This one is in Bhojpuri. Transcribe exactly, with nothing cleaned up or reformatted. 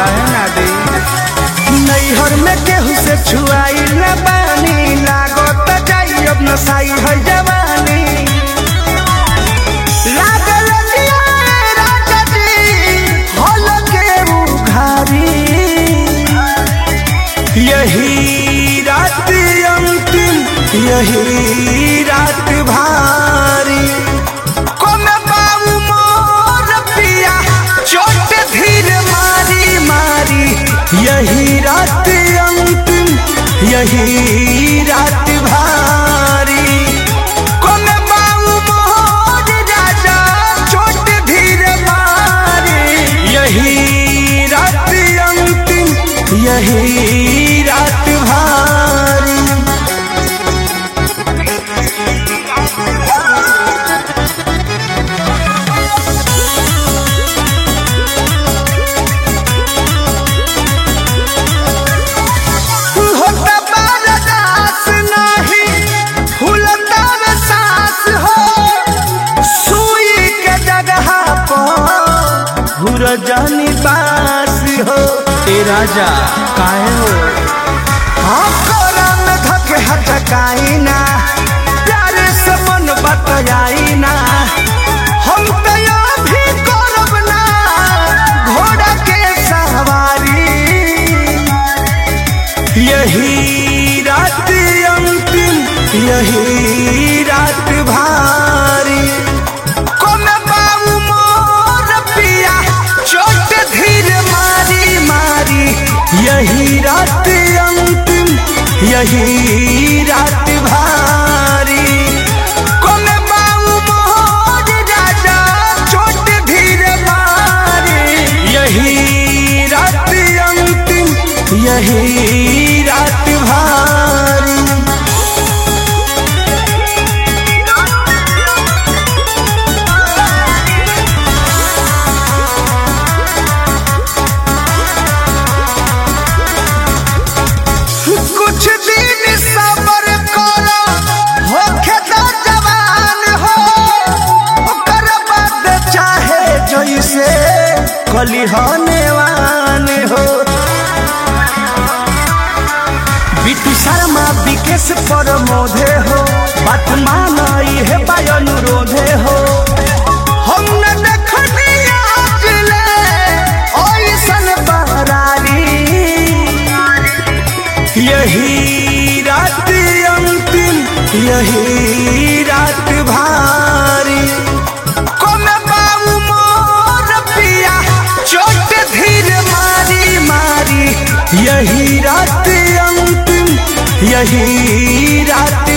काहे ना दे नैहर में केहू से छुआई न बानी लागत जाई अब नसाई है जवानी लागल दिया राजा जी हल के उघारी यही रात अंतिम यही रात भारी यही रात अंतिम यही रात भारी कौन बाऊ मोर राजा चोट धीर मारी यही रात अंतिम यही रात भारी जानी बास हो ए राजा काहे हो हाँ कोरा में धके हटकाई ना प्यारे से मन बतयाई ना हम तो भी करब ना घोड़ा के सवारी यही रात अंतिम यही रात भारी यही रात अंतिम यही रात भारी कौन बाऊ मोर राजा चोट धीर मारी यही रात अंतिम यही रात भारी कुछ दिन सबर करो होखे तो जवान हो ओकर बाद चाहे जैसे कलिहनेवान हो बिट्टू शर्मा विकेश पर मोधे हो बात मानई है अनुरोधे हो हम न देखनी आज ले ओइसन बहरारी यही रात अंतिम यही रात भारी कौन बाऊ मोर पिया चोट धीर मारी मारी यही रात अंतिम यही रात